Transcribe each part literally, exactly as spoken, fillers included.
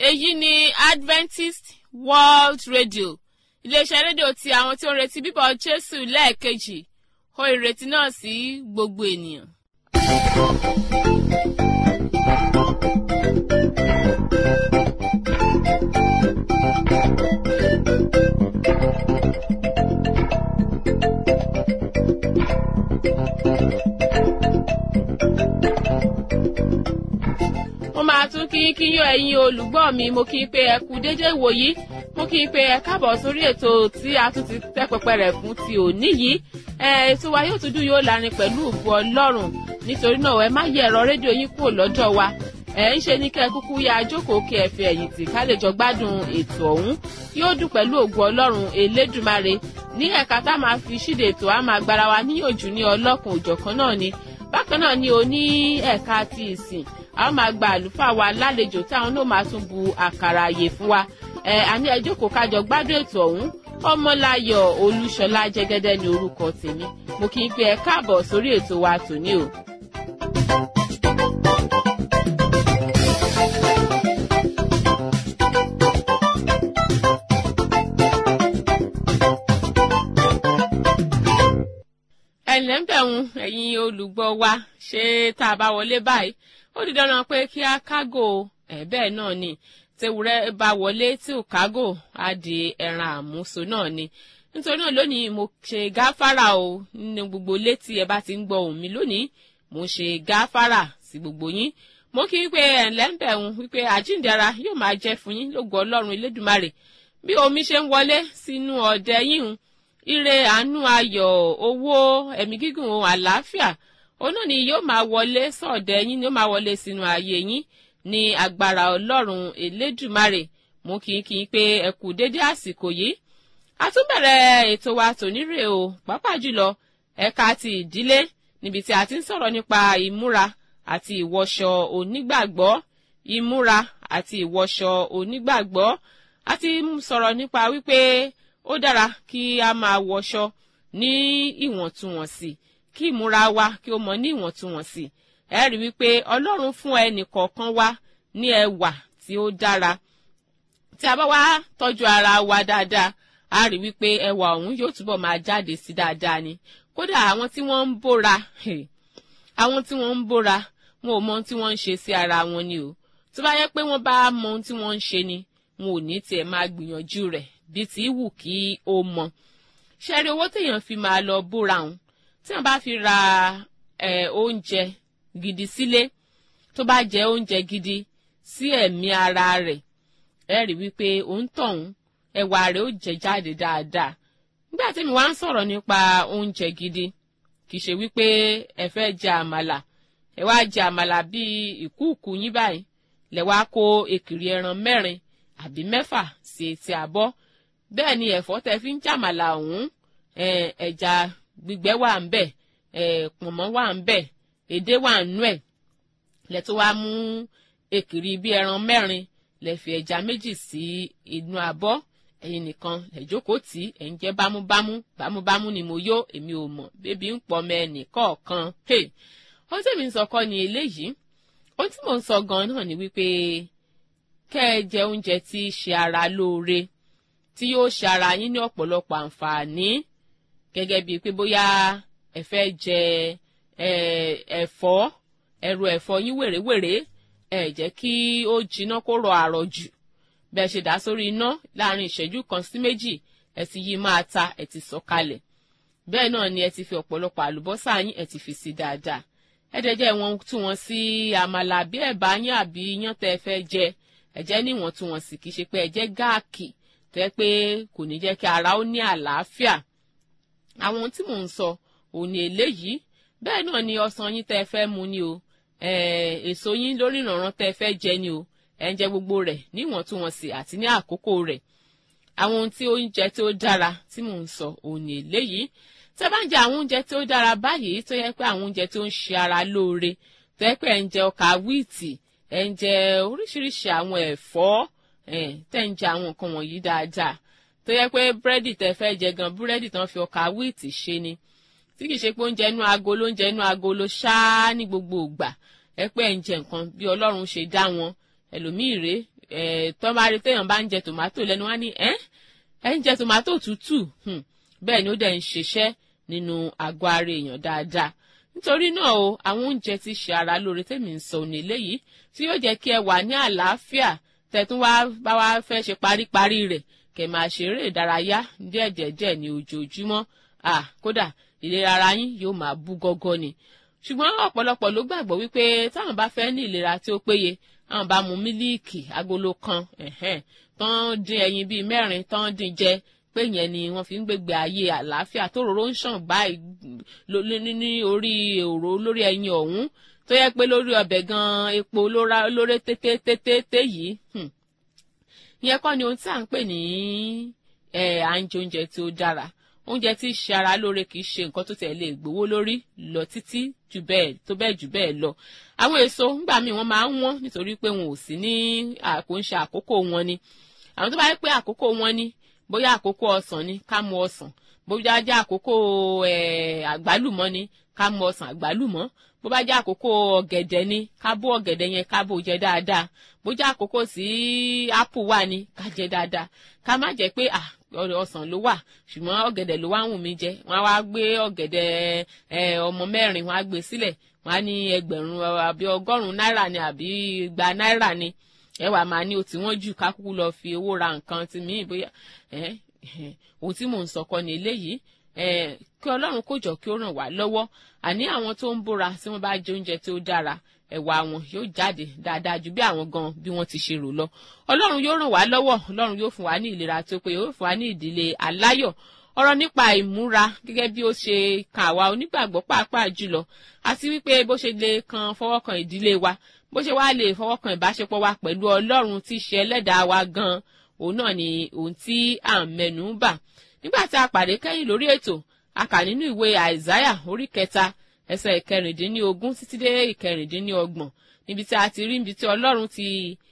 èyí ni Adventist World Radio iléeṣẹ́ rédíò tí àwọn tí ó ń retí bíbọ̀ Jésù lẹ́ẹ̀kejì ó ìrètí náà sí gbogbo ènìyàn. mo máa tún kí kí yọ ẹ̀yin olùgbọ́ mi mo kí n pé ẹ kú déédé ìwòyí mo kí n pé ẹ káàbọ̀ sórí ètò tí a tún ti tẹ́ pẹpẹ rẹ̀ fún ti òní yìí ètò wa yóò tún dùn yóò lárin pẹ̀lú ògo Ọlọ́run nítorí náà ẹ má yẹ ẹ̀rọ rédíò yín kúrò lọ́jọ́ wa ẹ ń ṣe ní kẹ́ ẹ kúkú ya jókòó kí ẹ fi ẹ̀yìn tì ká lè jọ gbádùn ètò ọ̀hún yóò dùn pẹ̀lú ògo Ọlọ́run Elédùmarè ní ẹ̀ka tá máa fi ṣíde ètò á máa gbára wa níyànjú ní ọlọ́kan òjọ̀kan náà ni bákan náà ni o ní ẹ̀ka ti ìsìn a ó máa gba àlùfáà wa lálejò táwọn náà máa tún bu àkàrà àyè fún wa ẹ àní ẹ jókòó kájọ gbádùn ètò ọ̀hún Ọmọláyọ̀ Olúṣọlá Jẹ́gẹ́dẹ́ ní orúkọ tèmi mo kí n pé ẹ káàbọ̀ sórí ètò wa tòní o. ẹ̀lẹ́ ń bẹ̀rùn ẹ̀yin olùgbọ́ wa ṣé tá a bá wọlé báyìí ó di dandan pé kí a kágò ẹ̀ bẹ́ẹ̀ náà ni tewúrẹ́ bá wọlé tí ò kágò á di ẹran àmúso náà ni nítorí náà lónìí mo ṣe gáfárà o nínú gbogbo létí ẹ bá ti ń gbọ́ ohùn mi lónìí mo ṣe gáfárà sí gbogbo yín mo kí wípé ẹ̀lẹ́ ń bẹ̀rùn wípé àjíǹdara yóò máa jẹ́ fún yín lógo Ọlọ́run Elédùmarè bí omi ṣe ń wọlé sínú ọ̀dẹ yín ire àánú ayọ̀ owó ẹ̀mí gígùn ohun àlàáfíà òun náà ni yóò máa wọlé sọ̀dẹ̀ yín ni yóò máa wọlé sínú ayé yín ní agbára Ọlọ́run Elédùmarè mú kí n kí n pé ẹ kú dédé àsìkò yìí a tún bẹ̀rẹ̀ ètò wa tònírè o pàápàá jùlọ ẹ̀ka ti ìdílé níbi tí a ti ń sọ̀rọ̀ nípa ìmúra àti ìwọṣọ onígbàgbọ́ ìmúra àti ìwọṣọ onígbàgbọ́ a ti sọ̀rọ̀ nípa wípé ó dára kí a máa wọṣọ ní ìwọ̀ntúnwọ̀nsì kí ìmúra wa kí ó mọ ní ìwọ̀ntúnwọ̀nsì ẹ rí wípé Ọlọ́run fún ẹnì kọ̀ọ̀kan wa ní ẹwà tí ó dára tí a bá wá tọ́jú ara wa dáadáa a rí wípé ẹwà ọ̀hún yóò túbọ̀ máa jáde sí dáadáa ni kódà àwọn tí wọ́n ń bóra àwọn tí wọ́n ń bóra wọn ò mọ ohun tí wọ́n ń ṣe sí ara wọn ni o tó bá yẹ pé wọ́n bá mọ ohun tí wọ́n ń ṣe ni wọn ò ní tiẹ̀ máa gbìyànjú rẹ̀ bí ti wù kí ó mọ ṣẹ́rí owó téèyàn fi máa lọ bóra òun tí wọ́n bá fi ra oúnjẹ gidi sílé tó bá jẹ oúnjẹ gidi sí ẹ̀mí ara rẹ̀ ẹ rí wípé òun tọ̀hún ẹwà rẹ̀ ó jẹ jáde dáadáa nígbà tí mi wá ń sọ̀rọ̀ nípa oúnjẹ gidi kì í ṣe wípé ẹ fẹ́ jẹ àmàlà ẹ wá jẹ àmàlà bíi ìkúùkù yín báyìí lẹ wá kó èkìrì ẹran mẹ́rin àbí mẹ́fà sí etí àbọ̀ bẹ́ẹ̀ ni ẹ̀fọ́ tẹ fi ń jàmàlà ọ̀hún ẹja gbígbẹ́ wà ń bẹ̀ pọ̀nmọ́ wà ń bẹ̀ èdè wà nú ẹ̀ lẹ tó wá mú èkìrì bí ẹran mẹ́rin lẹ fi ẹja méjì sí inú abọ́ ẹ̀yin nìkan lẹ jókòó tì ẹ̀ ń jẹ́ bámúbámú bámúbámú ni mo yó èmi ò mọ̀ bébí ń pọ̀ mọ́ ẹnì kọ̀ọ̀kan ohun tí mi ń sọ kọ́ ni eléyìí ohun tí mò ń sọ gan náà ni wípé kẹ́ ẹ jẹ oúnjẹ tí ṣe ara lóore tí yóò ṣe ara yín ní ọ̀pọ̀lọpọ̀ àǹfààní gẹ́gẹ́ bíi pé bóyá ẹ fẹ́ jẹ ẹ̀fọ́ ẹ̀rọ ẹ̀fọ́ yín wèrèwèrè ẹ jẹ́ kí ó jiná kó rọ àrọ̀jù bẹ́ẹ̀ ṣe dá sórí iná láàrin ìṣẹ́jú kan sí méjì ẹ ti yí máa ta ẹ ti sọ kalẹ̀ bẹ́ẹ̀ náà ni ẹ ti fi ọ̀pọ̀lọpọ̀ àlùbọ́sà yín ẹ ti fi sí dáadáa ẹ dẹ́jẹ́ wọn tú wọn sí àmàlà bí ẹ̀bà yín àbí iyán tẹ́ ẹ fẹ́ jẹ ẹ jẹ́ níwọ̀ntúnwọ̀nsì kì í ṣe pé ẹ jẹ́ gáàkì tẹ́ pé kò ní jẹ́ kí ara ó ní àlàáfíà àwọn tí mò ń sọ òun ni eléyìí bẹ́ẹ̀ náà ni ọsàn yín tẹ́ fẹ́ mu ni o èso yín lórí ìrànràn tẹ́ fẹ́ jẹ ni o ẹ ń jẹ gbogbo rẹ̀ níwọ̀ntúnwọ̀nsì àti ní àkókò rẹ̀ àwọn ohun tí oúnjẹ tí ó dára tí mò ń sọ òun ni eléyìí tẹ́ bá ń jẹ àwọn oúnjẹ tí ó dára báyìí tó yẹ pé àwọn oúnjẹ tí ó ń ṣe ara lóore tó yẹ pé ẹ ń jẹ ọkà wíìtì ẹ ń jẹ oríṣiríṣi àwọn ẹ̀fọ́ tẹ́ ń jẹ àwọn nǹkan wọ̀nyí dáadáa tó yẹ pé búrẹ́dì tẹ́ fẹ́ jẹ gan búrẹ́dì tán fi ọkà wíìtì ṣe ni tí kìí ṣe pé oúnjẹ inú agolo oúnjẹ inú agolo ṣáá ní gbogbo ìgbà ẹ pé ẹ ń jẹ nǹkan bí Ọlọ́run ṣe dá wọn ẹlòmíì rèé tọ́ bá rí téèyàn bá ń jẹ tòmátò lẹ́nu wá ní ẹ́ ẹ́ ń jẹ tòmátò tútù bẹ́ẹ̀ ni ó dẹ̀ ń ṣiṣẹ́ nínú àgọ́ ara èèyàn dáadáa nítorí náà o àwọn oúnjẹ tí ṣe ara lóore tèmi ń sọ ní eléyìí tí yóò jẹ́ kí ẹ wà ní àlàáfíà tẹ̀tún wá bá wá fẹ́ ṣe paríparí rẹ̀ kẹ̀ máa ṣeré ìdárayá díẹ̀díẹ̀díẹ̀ ní ojoojúmọ́ ah kódà ìlera ara yín yóò máa bú gọ́gọ́ ni ṣùgbọ́n ọ̀pọ̀lọpọ̀ ló gbàgbọ́ wípé táwọn bá fẹ́ ní ìlera tí ó péye àwọn bá mu mílíìkì agolo kan tán dín ẹyin bíi mẹ́rin tán dín jẹ pé yẹn ni wọ́n fi ń gbégbé ayé àlàáfíà tó rorò ń ṣàn báyìí ní orí òró lórí ẹyin ọ̀hún tó yẹ pé lórí ọbẹ̀ gan epo lórí tètè yìí ìyẹn kọ́ ni ohun tí à ń pè ní à ń jẹ oúnjẹ tí ó dára oúnjẹ tí ṣe ara lóore kì í ṣe nǹkan tó tẹ̀ lè gbówó lórí lọ títí jù bẹ́ẹ̀ tó bẹ́ẹ̀ jù bẹ́ẹ̀ lọ àwọn èso ńgbà míì wọ́n máa ń wọ́n nítorí pé wọn ò sí ní àkóńṣe àkókò wọn ni àwọn tó bá yẹ pé àkókò wọn ni bóyá àkókò ọsàn ni ká mu ọsàn bóyá jẹ́ àkókò àgbálùmọ́ ni ká mu ọsàn àgbálùmọ́ bó bá jẹ́ àkókò ọ̀gẹ̀dẹ̀ ni ká bó ọ̀gẹ̀dẹ̀ yẹn ká bó jẹ dáadáa bó jẹ́ àkókò sí apple wà ní ká jẹ dáadáa ká má jẹ́ pé ah ọsàn ló wà ṣùgbọ́n ọ̀gẹ̀dẹ̀ ló wá wù mí jẹ wọ́n á wá gbé ọ̀gẹ̀dẹ̀ ọmọ mẹ́rin wọ́n á gbé sílẹ̀ wọ́n á ní ẹgbẹ̀rún àbí ọgọ́rùn-ún náírà ni àbí igba náírà ni ẹ wà máa ní o tí wọ́n jù ká kúkú lọ fi owó ra nǹkan tí mí bóyá ohun tí mò ń sọ kọ́ ni eléyìí kí ọlọ́run kó jọ kí ó ràn wá lọ́wọ́ àní àwọn tó ń bóra tí wọ́n bá jẹ oúnjẹ tí ó dára ẹ̀wà wọn yóò jáde dáadáa ju bí àwọn gan bí wọ́n ti ṣe rò lọ ọlọ́run yóò ràn wá lọ́wọ́ ọlọ́run yóò fún wa ní ìlera tó pé yóò fún wa ní ìdílé aláyọ̀ ọ̀rọ̀ nípa ìmúra gẹ́gẹ́ bí ó ṣe kan àwa onígbàgbọ́ pàápàá jùlọ àti wípé bó ṣe lè kan fọwọ́ kan ìdílé wa bó ṣe wá lè fọwọ́ kan ìbáṣepọ̀ wa pẹ̀lú ọlọ́run tí í ṣe ẹlẹ́dàá wa gan òun náà ni ohun tí à ń mẹ́nu bà nígbà tí a pàdé kẹ́yìn lórí ètò a kà nínú ìwé àìsáyà orí kẹta ẹsẹ̀ ìkẹrìndínlógún títí dé ìkẹrìndínlọ́gbọ̀n níbi tí a ti rí níbi tí ọlọ́run ti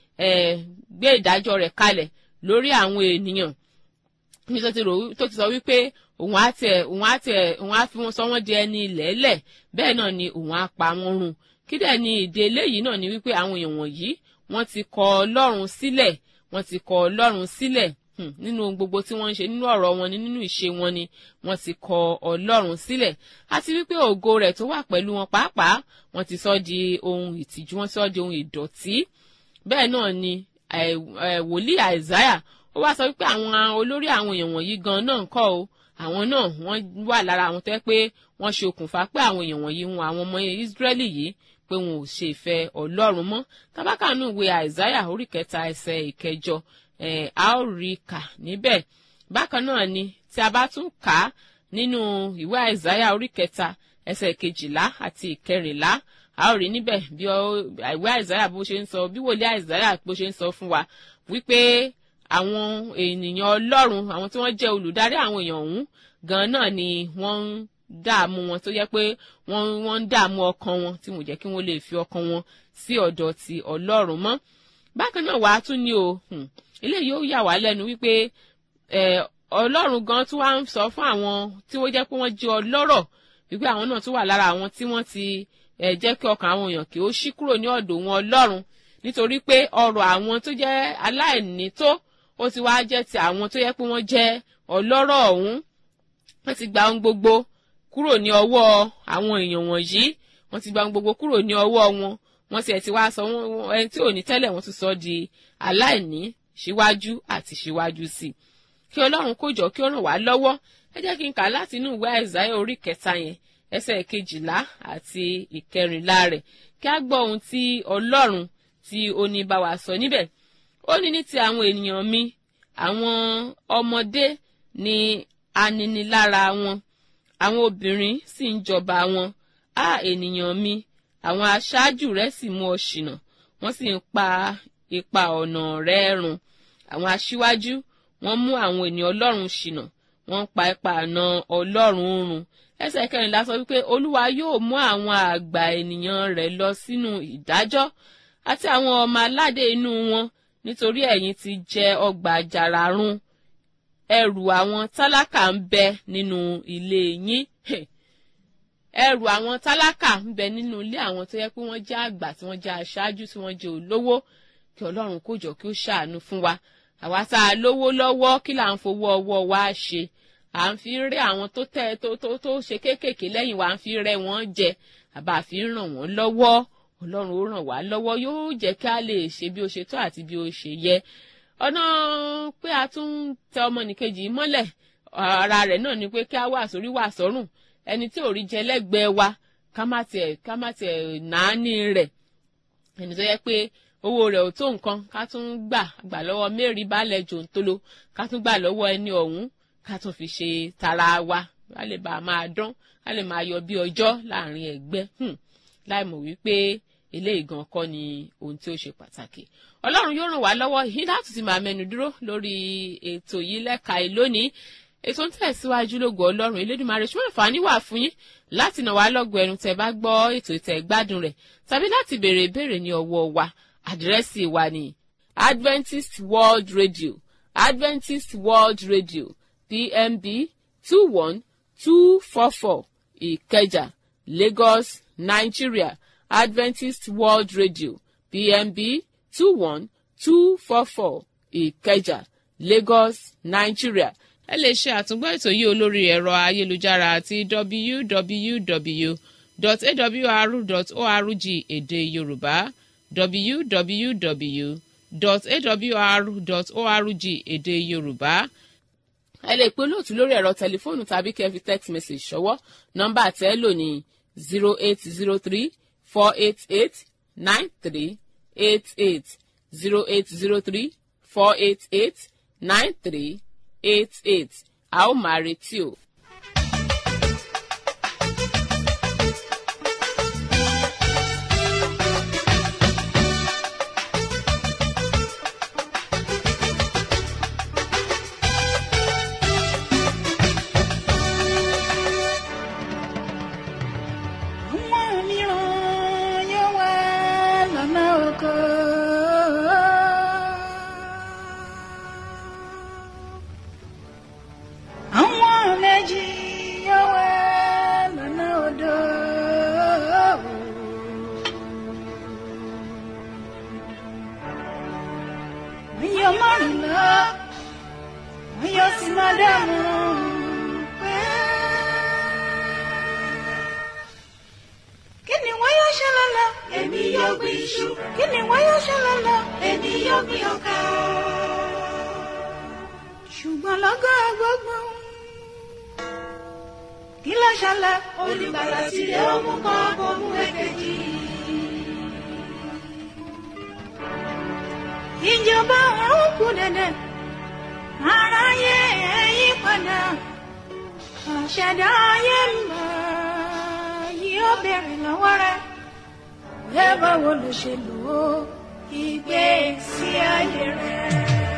gbé ìdájọ́ rẹ̀ kalẹ̀ lórí àwọn ènìyàn níbi tó ti sọ wípé òun á tẹ òun á tẹ òun á fi wọn sọ wọn di ẹni lẹ́lẹ̀ bẹ́ẹ̀ náà ni òun á pa wọn run kí dẹ̀ ni ìdí eléyìí náà ni wípé àwọn èèyàn wọ̀nyí wọ́n ti kọ ọlọ́run sílẹ̀ wọ́n ti kọ ọlọ́run sílẹ̀ nínú gbogbo tí wọ́n ń ṣe nínú ọ̀rọ̀ wọn ni nínú ìṣe wọn ni wọ́n ti kọ ọlọ́run sílẹ̀ àti wípé ògo rẹ̀ tó wà pẹ̀lú wọn pàápàá wọ́n ti sọ di ohun ìtìjú wọ́n sọ di ohun ìdọ̀tí bẹ́ẹ̀ náà ni wòlíì àìsáyà ó wá sọ wípé àwọn olórí àwọn èèyàn wọ̀nyí gan náà ń kọ́ o àwọn náà wọ́n wà lára àwọn tó yẹ pé wọ́n ṣe okùnfà pé àwọn èèyàn wọ̀nyí wọn àwọn ọmọ Ísírẹ́lì yìí pé wọn ò ṣe ìfẹ́ ọlọ́run mọ́ tábàkànú ìwé àìsáyà orí kẹta ẹsẹ̀ ìkẹjọ ẹ̀ a ó rí kà níbẹ̀ bákan náà ni tí a bá tún kà á nínú ìwé àìsáyà orí kẹta ẹsẹ̀ kejìlá àti ìkẹrìnlá a ó rí níbẹ̀ bí ìwé àìsáyà bó ṣe ń sọ bí wòlíì àìsáyà bó ṣe ń sọ fún wa wípé àwọn ènìyàn ọlọ́run àwọn tí wọ́n jẹ́ olùdarí àwọn èèyàn ọ̀hún gan náà ni wọ́n ń dààmú wọn tó yẹ pé wọ́n wọ́n ń dààmú ọkàn wọn tí wọ́n jẹ́ kí wọ́n lè fi ọkàn wọn sí ọ̀dọ̀ ti ọlọ́run mọ́ bákan náà wàá tún ní o eléyìí ó yà wá lẹ́nu wípé ọlọ́run gan tún wá ń sọ fún àwọn tí wọ́n jẹ́ pé wọ́n jẹ́ ọlọ́rọ̀ wípé àwọn náà tún wà lára àwọn tí wọ́n ti jẹ́ kí ọkàn àwọn èèyàn kí ó ṣí kúrò ní ọ̀dọ̀ wọn ọlọ́run nítorí pé ọrọ̀ àwọn tó jẹ́ aláìní tó ó ti wá jẹ́ ti àwọn tó yẹ pé wọ́n jẹ́ ọlọ́rọ̀ ọ̀hún wọ́n ti gba ohun gbogbo kúrò ní ọwọ́ àwọn èèyàn wọ̀nyí wọ́n ti gba ohun gbogbo kúrò ní ọwọ́ wọn wọ́n ti ẹ̀ ti wá sọ wọ́n ẹni tí ò ní tẹ́lẹ̀ wọ́n ti sọ di aláìní síwájú àti síwájú sí i kí ọlọ́run kó jọ kí ó ràn wá lọ́wọ́ ẹ jẹ́ kí n kà láti inú ìwé àìsáyà orí kẹta yẹn ẹsẹ̀ kejìlá àti ìkẹrìnlá rẹ̀ kí á gbọ́ ohun tí ọlọ́run tí ó ní bá wa sọ níbẹ̀ ó ní ní ti àwọn ènìyàn mi àwọn ọmọdé ni aninilára wọn àwọn obìnrin sì ń jọba wọn á ènìyàn mi àwọn aṣáájú rẹ̀ sì mú ọ ṣìnà wọ́n sì ń pa ipa ọ̀nà rẹ̀ run àwọn aṣíwájú wọ́n mú àwọn ènìyàn ọlọ́run ṣìnà wọ́n ń pa ipa ọ̀nà ọlọ́run run ẹsẹ̀ kẹrìnlá sọ wípé olúwa yóò mú àwọn àgbà ènìyàn rẹ̀ lọ sínú ìdájọ́ àti àwọn ọmọ aládé inú wọn nítorí ẹ̀yin ti jẹ ọgbà àjàrà run ẹrù àwọn tálákà ń bẹ nínú ilé yín ẹrù àwọn tálákà ń bẹ nínú ilé àwọn tó yẹ pé wọ́n jẹ́ àgbà tí wọ́n jẹ́ aṣáájú tí wọ́n jẹ́ olówó kí ọlọ́run kó jọ kí ó ṣàánú fún wa àwa tá a lówó lọ́wọ́ kí là ń fowó ọwọ́ wa ṣe à ń fi rẹ́ àwọn tó tẹ́ tó tó tó ṣe kéékèèké lẹ́yìn wa à ń fi rẹ́ wọn jẹ àbá fi ń ràn wọ́n lọ́wọ́ ọlọ́run ó ràn wá lọ́wọ́ yóò jẹ́ kí a lè ṣe bí ó ṣe tó àti bí ó ṣe yẹ ọ̀nà pé a tún tẹ ọmọnìkejì mọ́lẹ̀ ara rẹ̀ náà ni pé kí a wà sórí wà sọ́rùn ẹni tí ò rí jẹ lẹ́gbẹ̀ẹ́ wa ká má tiẹ̀ ká má tiẹ̀ náání rẹ̀ ẹni tó yẹ pé owó rẹ̀ ò tó nǹkan ká tún gbà gbà lọ́wọ́ mẹ́rin balẹ̀ jòǹtolo ká tún gbà lọ́wọ́ ẹni ọ̀hún ká tún fi ṣe tara wa a lè bá a máa dán a lè máa yọ bí ọjọ́ láàrin ẹgbẹ́ láì mọ̀ wípé eléyìí gan kọ́ ni ohun tí ó ṣe pàtàkì ọlọ́run yóò ràn wá lọ́wọ́ yìí láti ti máa mẹ́nu dúró lórí ètò yìí lẹ́ka lónìí ètò ń tẹ̀síwájú lógo ọlọ́run elédùnmarè ṣùgbọ́n àǹfààní wà fún yín láti nà wá lọ́gọ̀ ẹnu tẹ́ bá gbọ́ ètò ìtẹ̀ gbádùn rẹ̀ tàbí láti béèrè ìbéèrè ní ọwọ́ wa àdírẹ́sì wa ní Adventist World Radio Adventist World Radio P M B two one two four four Ìkẹjà Lagos Nigeria Adventist World Radio P M B two one two four four Ìkẹjà Lagos Nigeria ẹ lè ṣe àtúngbọ́ ètò yìí olórí ẹ̀rọ ayélujára àti w w w dot a w r dot org èdè Yorùbá w w w dot a w r dot org èdè Yorùbá ẹ lè pe olóòtú lórí ẹ̀rọ tẹlifóònù tàbí kẹ́ fi text message ṣọwọ́ nọ́mbà tẹ́ lò ní zero eight zero three four eight eight nine three eight eight zero eight zero three four eight eight nine three eight eight a ó máa retí o. Ṣùgbọ́n lọ́gọ́ gbogbo kí ló ṣẹlẹ̀ olùgbàlà sílẹ̀ ó mú kọ́ kó mú èkejì. Ìjọba ọ̀run kù dẹ̀dẹ̀ aráyé ẹ yí padà àṣẹ̀dá ayé ń bọ̀ yóò béèrè lọ́wọ́ rẹ̀ ẹ báwo ló ṣe lò ó ìgbésí ayé rẹ̀.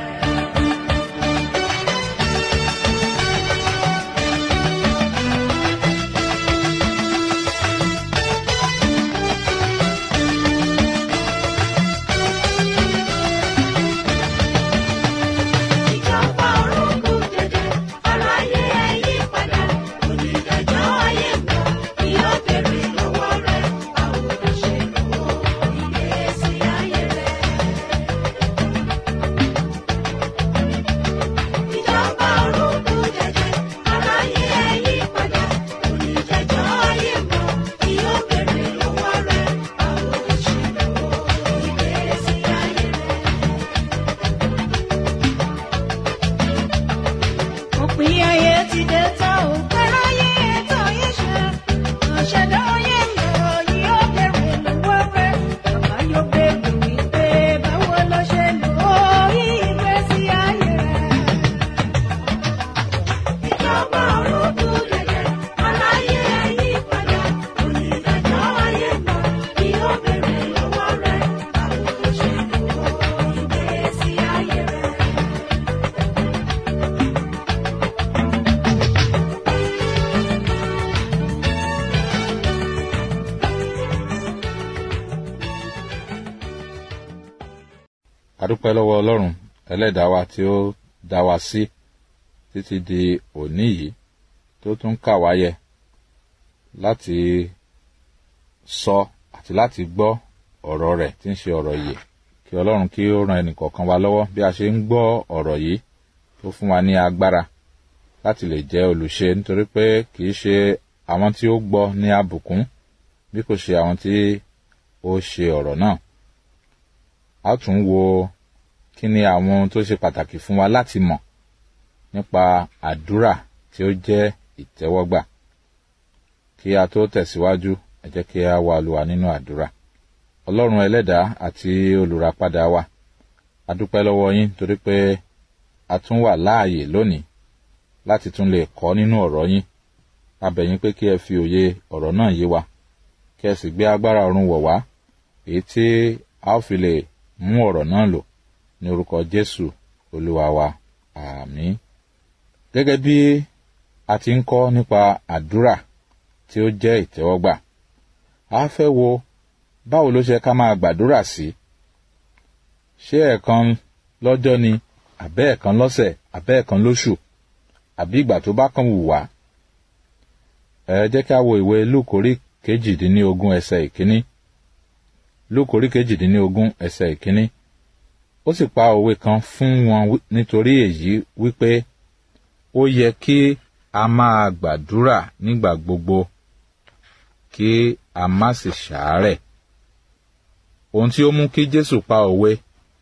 adúpẹ́ lọ́wọ́ ọlọ́run ẹlẹ́dàá wa tí ó dá wa sí títí di òní yìí tó tún kà wá yẹ láti sọ àti láti gbọ́ ọ̀rọ̀ rẹ̀ tí ń ṣe ọ̀rọ̀ ìyè kí Ọlọ́run kí ó ran ẹnìkọ̀ọ̀kan wa lọ́wọ́ bí a ṣe ń gbọ́ ọ̀rọ̀ yìí tó fún wa ní agbára láti lè jẹ́ olùṣe, nítorí pé kì í ṣe àwọn tí ó gbọ́ ní àbùkún bí kò ṣe àwọn tí ó ṣe ọ̀rọ̀ náà. A tún wo kí ni àwọn ohun tó ṣe pàtàkì fún wa láti mọ̀ nípa àdúrà tí ó jẹ́ ìtẹ́wọ́gbà. Kí a tó tẹ̀síwájú, ẹ jẹ́ kí a wá Olúwa nínú àdúrà. Ọlọ́run ẹlẹ́dàá àti olùràpadà wa, a dúpẹ́ lọ́wọ́ yín torí pé a tún wà láàyè lónìí láti tún lè kọ́ nínú ọ̀rọ̀ yín. A bẹ̀ yín pé kí ẹ fi òye ọ̀rọ̀ náà yé wa, kí ẹ sì gbé agbára ọ̀run wọ̀ wá, èyí tí a ó fi lè mú ọ̀rọ̀ náà lò ní orúkọ Jésù Olúwa wa. Àmín. Gẹ́gẹ́ bí a ti ń kọ́ nípa àdúrà tí ó jẹ́ ìtẹ́wọ́gbà, a fẹ́ wo báwo ló ṣe ká máa gbàdúrà sí. Ṣé ẹ̀ẹ̀kan lọ́jọ́ ni, àbẹ́ ẹ̀ẹ̀kan lọ́sẹ̀, àbẹ́ ẹ̀ẹ̀kan lóṣù, àbí ìgbà tó bá kàn wù wá? Ẹ jẹ́ kí a wo ìwé Lúùkù orí kejìdínlógún ẹsẹ̀ ìkíní. Lúùkù orí kejìdínlógún ẹsẹ̀ ìkíní. Ó sì pa òwe kan fún wọn nítorí èyí wípé ó yẹ kí a máa gbàdúrà nígbà gbogbo, kí a má sì ṣàárẹ̀. Ohun tí ó mú kí Jésù pa òwe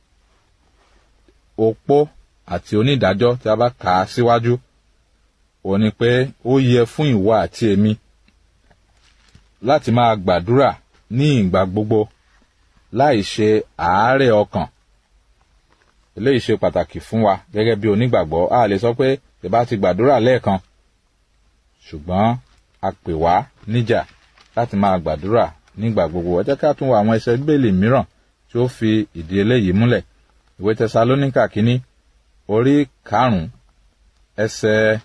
opó àti onídàájọ́ tí a bá kà á síwájú, ó ní pé ó yẹ fún ìwọ àti èmi láti máa gbàdúrà ní ìgbà gbogbo láì ṣe àárẹ̀ ọkàn. Eléyìí ṣe pàtàkì fún wa gẹ́gẹ́ bí onígbàgbọ́. A lè sọ pé tí bá ti gbàdúrà lẹ́ẹ̀kan, ṣùgbọ́n a pè wá níjà láti máa gbàdúrà nígbà gbogbo. Ẹ jẹ́ ká tún wo àwọn ẹsẹ̀ Bíbélì mìíràn tí ó fi ìdí eléyìí múlẹ̀. Ìwé Tẹsalóníkà kínní orí karùn-ún ẹsẹ̀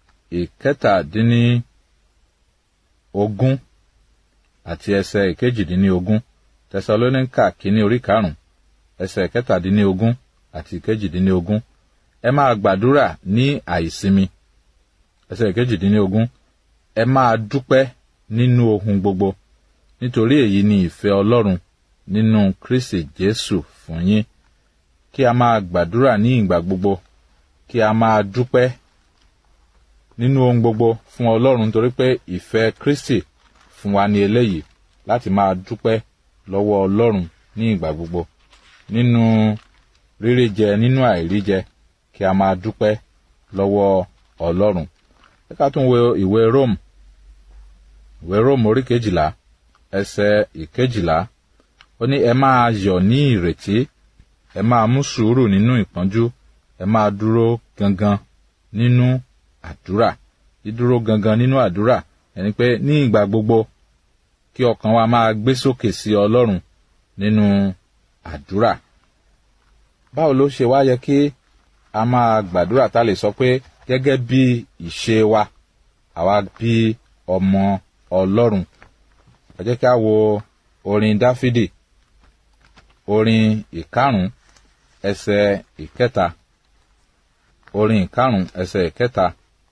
ìkẹtàdínlógún àti ẹsẹ̀ ìkejìdínlógún. Tẹsalóníkà kínní orí karùn-ún ẹsẹ̀ ìkẹtàdínlógún àti ìkejìdínlógún. Ẹ máa gbàdúrà ní àìsinmi. Ẹsẹ̀ ìkejìdínlógún. Ẹ máa dúpẹ́ nínú ohun gbogbo, nítorí èyí ni ìfẹ́ Ọlọ́run nínú Kristi Jésù fún yín. Kí a máa gbàdúrà ní ìgbà gbogbo, kí a máa dúpẹ́ nínú ohun gbogbo fún Ọlọ́run, nítorí pé ìfẹ́ Kristi fún wa ní eléyìí, láti máa dúpẹ́ lọ́wọ́ Ọlọ́run ní ìgbà gbogbo. Nínú rírí jẹ, nínú àìrí jẹ, kí a máa dúpẹ́ lọ́wọ́ Ọlọ́run. Ẹ ká tún wo ìwé Róòmù. Ìwé Róòmù orí kejìlá ẹsẹ̀ ìkejìlá. Ó ní ẹ máa yọ̀ ní ìrètí, ẹ máa mú sùúrù nínú ìpọ́njú, ẹ máa dúró gangan nínú àdúrà. Dídúró gangan nínú àdúrà ẹni pé ní ìgbà gbogbo kí ọkàn wa máa gbé sókè sí Ọlọ́run nínú àdúrà. Báwo ló ṣe wá yẹ kí a máa gbàdúrà? Tá lè sọ pé gẹ́gẹ́ bí ìṣe wa, àwa bí ọmọ Ọlọ́run. Ẹ jẹ́ kí a wo orin Dáfídì orin ìkarùn ẹsẹ̀ ìkẹta. Orin ìkarùn ẹsẹ̀ ìkẹta.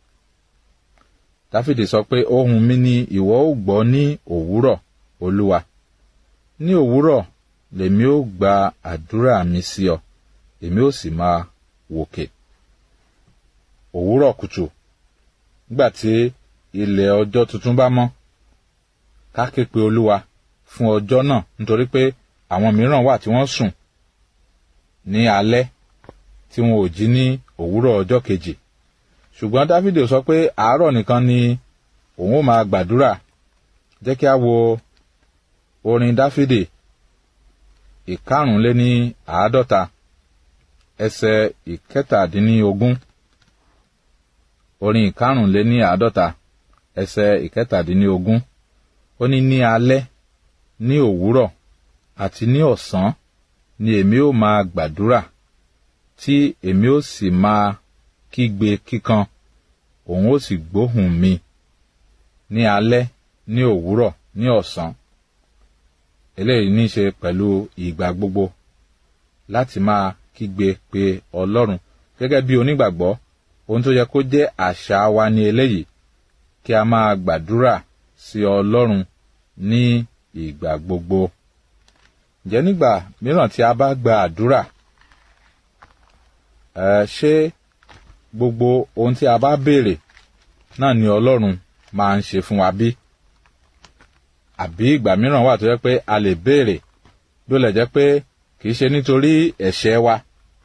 Dáfídì sọ pé ohùn mi ni ìwọ ó gbọ́ ní òwúrọ̀, Olúwa. Ní òwúrọ̀ lèmi ó gba àdúrà mi sí ọ, èmi ó sì máa wòkè. Òwúrọ̀ kùtù, nígbà tí ilẹ̀ ọjọ́ tuntun bá mọ́, ká ké pe Olúwa fún ọjọ́ náà, nítorí pé àwọn mìíràn wà tí wọ́n sùn ní alẹ́ tí wọn ò jí ní òwúrọ̀ ọjọ́ kejì. Ṣùgbọ́n Dáfídì sọ pé àárọ̀ nìkan ni òun ó máa gbàdúrà. Jẹ́ kí a wo orin Dáfídì ìkarùnléní àádọ́ta ẹsẹ̀ ìkẹtàdínlógún. Orin ìkarùnléní àádọ́ta ẹsẹ̀ ìkẹtàdínlógún. Ó ní ní alẹ́, ní òwúrọ̀ àti ní ọ̀sán ni èmi ó máa gbàdúrà, tí èmi ó sì máa kígbe kíkan, òun ó sì gbóhùn mi. Ní alẹ́, ní òwúrọ̀, ní ọ̀sán. Eléyìí ní í ṣe pẹ̀lú ìgbà gbogbo láti máa kígbe pé Ọlọ́run. Gẹ́gẹ́ bí onígbàgbọ́, ohun tó yẹ kó jẹ́ àṣà wa ní eléyìí, kí a máa gbàdúrà sí Ọlọ́run ní ìgbà gbogbo. ǹjẹ́ nígbà mìíràn tí a bá gba àdúrà ẹ ṣé gbogbo ohun tí a bá béèrè náà ni Ọlọ́run máa ń ṣe fún wa bí? Àbí ìgbà mìíràn wà tó jẹ́ pé a lè béèrè bí ó lè jẹ́ pé kìí ṣe nítorí ẹ̀ṣẹ̀ wa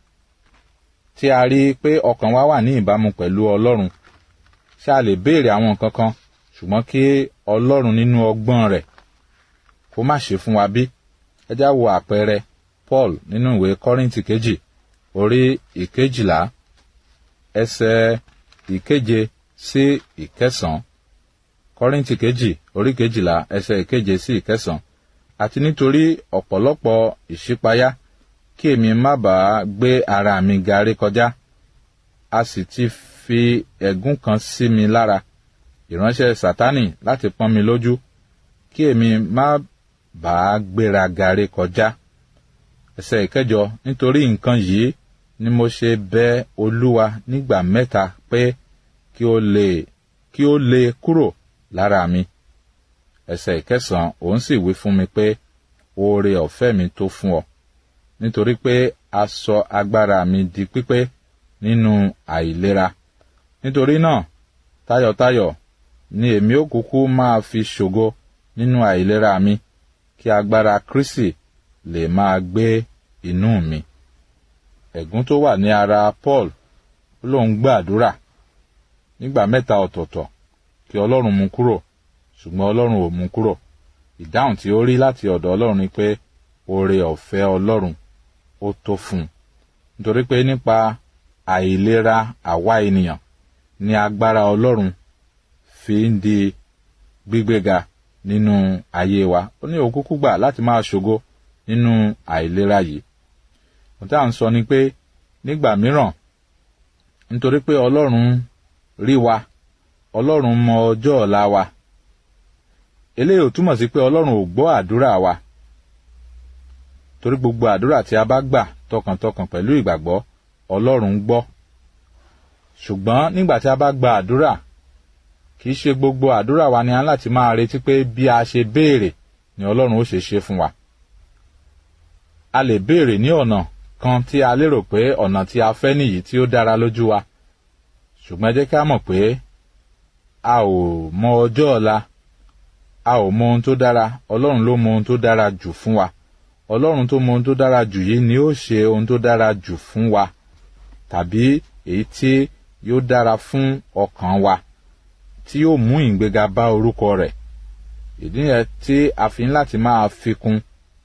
tí a rí pé ọkàn wa wà ní ìbámu pẹ̀lú Ọlọ́run, ṣé a lè béèrè àwọn nǹkan kan ṣùgbọ́n kí Ọlọ́run nínú ọgbọ́n rẹ̀ kó má ṣe fún wa bí? Ẹ já wo àpẹẹrẹ Paul nínú ìwé Kọ́ríńtì kejì orí ìkejìlá ẹsẹ̀ ìkeje sí ìkẹsàn-án. Kọ́ríńtì kejì orí kejìlá ẹsẹ̀ ìkeje sí ìkẹsàn-án. Àti nítorí ọ̀pọ̀lọpọ̀ ìṣípayá kí èmi má bàa gbé ara mi ga rékọjá, a sì ti fi ẹ̀gún kan sí mi lára, ìránṣẹ́ Sátánì láti pọ́n mi lójú, kí èmi má bàa gbéraga rékọjá. Ẹsẹ̀ ìkẹjọ, nítorí nǹkan yìí ni mo ṣe bẹ̀ Olúwa nígbà mẹ́ta pé kí ó lè kí ó lè kúrò lára mi. Ẹsẹ̀ ìkẹsàn, òun sì wí fún mi pé oore ọ̀fẹ́ mi tó fún ọ, nítorí pé a sọ agbára mi di pípé nínú àìlera. Nítorí náà tayọ̀tayọ̀ ni èmi ó kúkú máa fi ṣògo nínú àìlera mi, kí agbára Kristi lè máa gbé inú mi. Ẹ̀gún tó wà ní ara Paul ló ń gbàdúrà nígbà mẹ́ta ọ̀tọ̀ọ̀tọ̀ kí Ọlọ́run mú kúrò, ṣùgbọ́n Ọlọ́run ò mú kúrò. Ìdáhùn tí ó rí láti ọ̀dọ̀ Ọlọ́run ni pé oore ọ̀fẹ́ Ọlọ́run ó tó fún un, nítorí pé nípa àìlera àwa ènìyàn ni agbára Ọlọ́run fi ń di gbígbéga nínú ayé wa. Ó ní òkúkú gbà láti máa ṣògo nínú àìlera yìí. Ohun tí à ń sọ ni pé nígbà mìíràn, nítorí pé Ọlọ́run rí wa, Ọlọ́run mọ ọjọ́ ọ̀la wa, eléyìí ò túmọ̀ sí pé Ọlọ́run ò gbọ́ àdúrà wa, torí gbogbo àdúrà tí a bá gbà tọkàntọkàn pẹ̀lú ìgbàgbọ́ Ọlọ́run gbọ́. Ṣùgbọ́n nígbà tí a bá gba àdúrà, kì í ṣe gbogbo àdúrà wa ni a láti máa retí pé bí a ṣe béèrè ni Ọlọ́run ó ṣe ṣe fún wa. A lè béèrè ní ọ̀nà kan tí a lérò pé ọ̀nà tí a fẹ́ nìyí tí ó dára lójú wa, ṣùgbọ́n ẹ jẹ́ ká mọ̀ pé a ò mọ ọjọ́ ọ̀la, a ò mọ ohun tó dára. Ọlọ́run ló mọ ohun tó dára jù fún wa. Ọlọ́run tó mọ ohun tó dára jù yìí ni ó ṣe ohun tó dára jù fún wa, tàbí èyí tí yóò dára fún ọkàn wa, tí yóò mú ìgbéga bá orúkọ rẹ̀. Ìdí yẹn tí a fi ń láti máa fi kún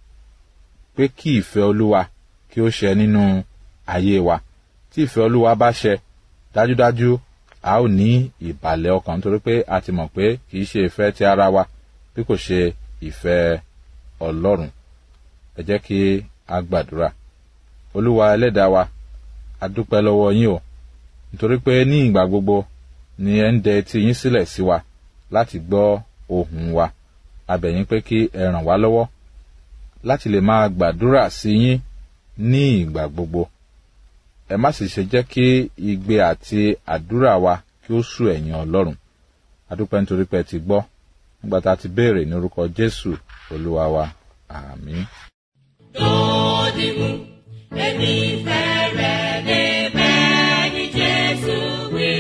pé kí ìfẹ́ Olúwa kí ó ṣẹ nínú ayé wa. Tí ìfẹ́ Olúwa bá ṣẹ, dájúdájú a ó ní ìbàlẹ̀ ọkàn, nítorí pé a ti mọ̀ pé kì í ṣe ìfẹ́ ti ara wa bí kò ṣe ìfẹ́ Ọlọ́run. Ẹ jẹ́ kí a gbàdúrà. Olúwa ẹlẹ́dàá wa, a dúpẹ́ lọ́wọ́ yín o, nítorí pé ní ìgbà gbogbo ni ẹ ń dẹ etí yín sílẹ̀ sí wa láti gbọ́ ohùn wa. A bẹ̀ yín pé kí ẹ ràn wá lọ́wọ́ láti lè máa gbàdúrà sí yín ní ìgbà gbogbo. Ẹ má sì ṣe jẹ́ kí igbe àti àdúrà wa kí ó sú ẹ̀yin Ọlọ́run. A dúpẹ́ nítorí pé ẹ ti gbọ́, nígbà tá a ti béèrè ní orúkọ Jésù Olúwa wa. Àmín. Dodimu, èmi fẹ́ rẹ̀ débẹ̀ ní Jésù wí.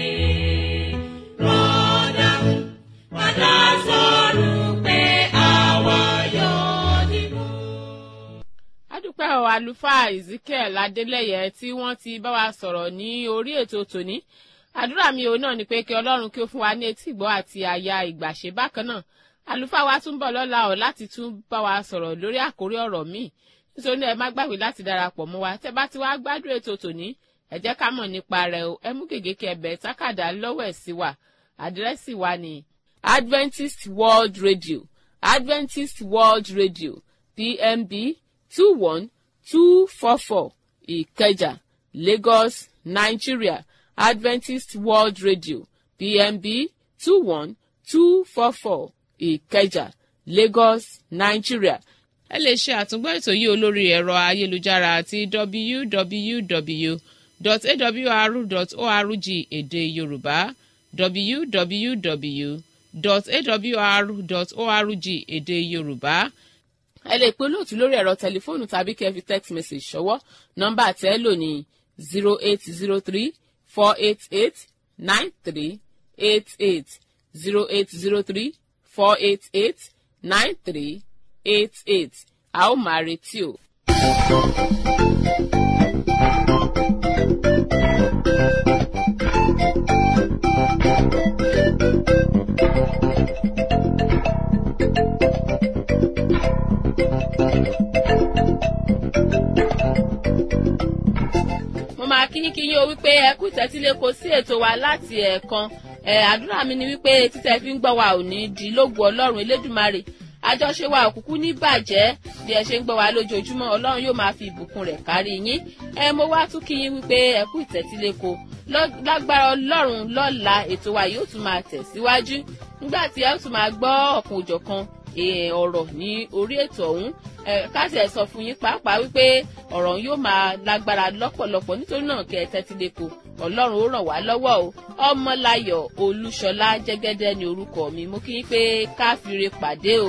Rọ́dà mú, padà sọ̀rọ̀ pé àwa yóò dìbò. Adúpẹ́ ọ̀ àlùfáà Ezekiel Adélẹ́yẹ tí wọ́n ti bá wa sọ̀rọ̀ ní orí ètò tòní. Àdúrà mi òun náà ni pé kí Ọlọ́run kí ó fún wa ní etí ìgbọ́ àti àyà ìgbàṣe bákan náà. Àlùfáà wa tún bọ̀ lọ́la ọ̀ láti tún bá wa sọ̀rọ̀ lórí àkórí ọ̀rọ̀ míì. Nítorí ẹ má gbàgbé láti darapọ̀ mọ́ wa. Tẹ́ bá ti wá gbádùn ètò tòní, ẹ jẹ́ ká mọ̀ nípa rẹ̀ o. Ẹ mú gègé kẹbẹ̀ tákàdá lọ́wọ́ ẹ̀ sí wa. Àdírẹ́sì wa ni Adventist World Radio, Adventist World Radio, P M B two one two four four, Ìkẹjà, Lagos, Nigeria. Adventist World Radio, P M B two one two four four, Ìkẹjà, Lagos, Nigeria. Ẹ lè ṣe àtúngbọ́ ètò yìí olórí ẹ̀rọ ayélujára àti w w w dot a w r dot org èdè Yorùbá, w w w dot a w r dot org èdè Yorùbá. ẹ lè pe olóòtú lórí ẹ̀rọ tẹlifóònù tàbí kẹ́ fi text message ṣọwọ́. nọ́mbà tẹ́ ẹ lò ní zero eight zero three four eight eight nine three eight eight zero eight zero three four eight eight nine three eight eight. a ó máa retí o. mo máa kí kí yín o wípé ẹ kú ìtẹ́tílé kò sí ètò wa láti ẹ̀ẹ̀kan ẹ̀ àdúrà mi ni wípé títẹ̀ fi ń gbọ́ wa ò ní di lógo ọlọ́run elédùmarè àjọṣe wa òkùnkùn ní bàjẹ́ bí ẹ ṣe ń gbọ́ wa lójoojúmọ́ ọlọ́run yóò máa fi ìbùkún rẹ̀ kárí yín ẹ mo wá tún kí yín wípé ẹ kú ìtẹ́tílé kò lágbára ọlọ́run lọ́la ètò wa yóò tún máa tẹ̀síwájú nígbà tí ẹ tún máa gbọ́ ọ̀kan òjọ̀kan ọ̀rọ̀ ní orí ètò ọ̀hún káṣí ẹ̀ sọ fún yín pàápàá wípé ọ̀rọ̀ yóò máa lágbára lọ́pọ̀lọpọ̀ nítorí náà kẹ́ ẹ tẹ́tí lé kò ọlọ́run ó ràn wá lọ́wọ́ o ọmọláyọ̀ olúṣọlá jẹ́gẹ́dẹ́ ni orúkọ mi mo kí yín pé káfíńre pàdé o.